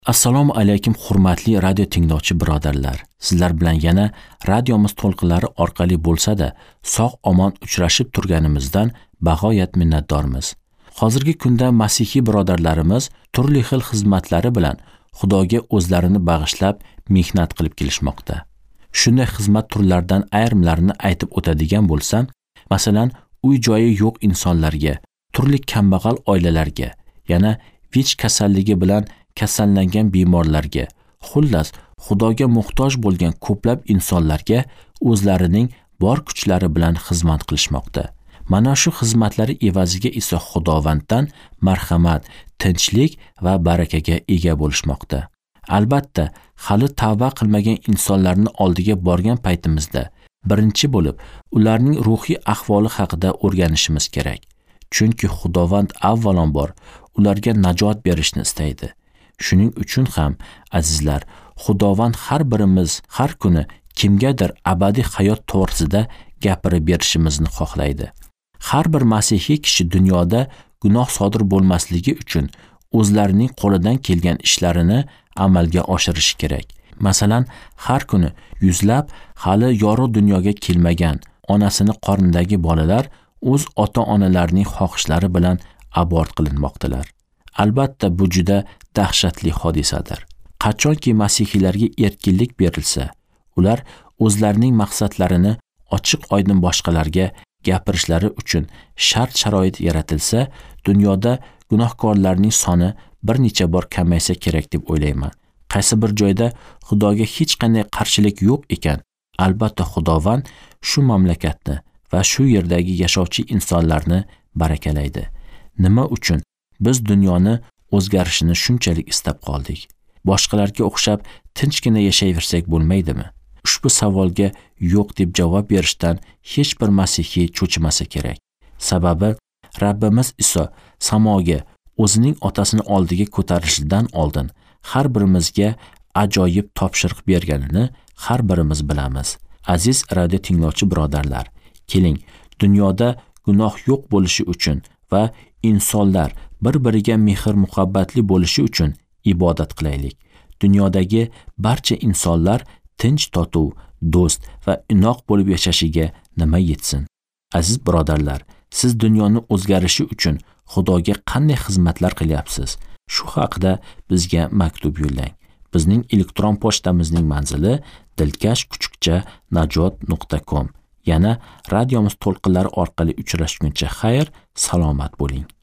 Assalomu alaykum hurmatli radio tinglovchi birodarlar. Sizlar bilan yana radiomiz to'lqinlari orqali bo'lsa-da, sog'-omon uchrashib turganimizdan bag'oyat minnatdormiz. Hozirgi kunda masihiy birodarlarimiz turli xil xizmatlari bilan Xudoga o'zlarini bag'ishlab mehnat qilib kelishmoqda. Shunday xizmat turlaridan ayrimlarini aytib o'tadigan bo'lsam, masalan, uy-joyi yo'q insonlarga, turli kambag'al oilalarga, yana VICH kasalligi bilan kasallangan bemorlarga, xullas Xudoga muhtoj bo'lgan ko'plab insonlarga o'zlarining bor kuchlari bilan xizmat qilishmoqda. Mana shu xizmatlari evaziga esa Xudovanddan marhamat, tinchlik va barakaga ega bo'lishmoqda. Albatta, hali tavba qilmagan insonlarning oldiga borgan paytimizda birinchi bo'lib ularning ruhiy ahvoli haqida o'rganishimiz kerak. Chunki Xudovand avvalambor ularga najot berishni istaydi. Shuning uchun ham azizlar, Xudovand har birimiz har kuni kimgadir abadiy hayot to'g'risida gapirib berishimizni xohlaydi. Har bir masihiy kishi dunyoda gunoh sodir bo'lmasligi uchun o'zlarining qo'lidan kelgan ishlarini amalga oshirishi kerak. Masalan, har kuni yuzlab hali yorug' dunyoga kelmagan onasini qornidagi bolalar o'z ota-onalarining xohishlari bilan abort qilinmoqdalar. Albatta, bu juda dahshatli hodisadir. Qachonki masihiylarga erkinlik berilsa, ular o'zlarining maqsadlarini ochiq-oydin boshqalarga gapirishlari uchun shart-sharoit yaratilsa, dunyoda gunohkorlarning soni bir necha bor kamaysa kerak deb o'ylayman. Qaysi bir joyda Xudoga hech qanday qarshilik yo'q ekan, albatta Xudovand shu mamlakatni va shu yerdagi yashovchi insonlarni barakalaydi. Nima uchun biz dunyoni o'zgarishini shunchalik istab qoldik? Boshqalarga o'xshab tinchgina yashayversak bo'lmaydimi? Ushbu savolga yo'q deb javob berishdan hech bir masihiy cho'chimasa kerak. Sababi Rabbimiz Iso samoga o'zining otasini oldiga ko'tarilishidan oldin har birimizga ajoyib topshiriq berganini har birimiz bilamiz. Aziz radio tinglovchi birodarlar, keling, dunyoda gunoh yo'q bo'lishi uchun va insonlar bir-biriga mehr-muhabbatli bo'lishi uchun ibodat qilaylik. Dunyodagi barcha insonlar tinch, totuv, do'st va inoq bo'lib yashashiga nima yetsin? Aziz birodarlar, siz dunyoni o'zgarishi uchun Xudoga qanday xizmatlar qilyapsiz? Shu haqida bizga maktub yo'llang. Bizning elektron pochtamizning manzili dilkash_najot.com. Yana radiomiz to'lqinlari orqali uchrashguncha xayr, salomat bo'ling.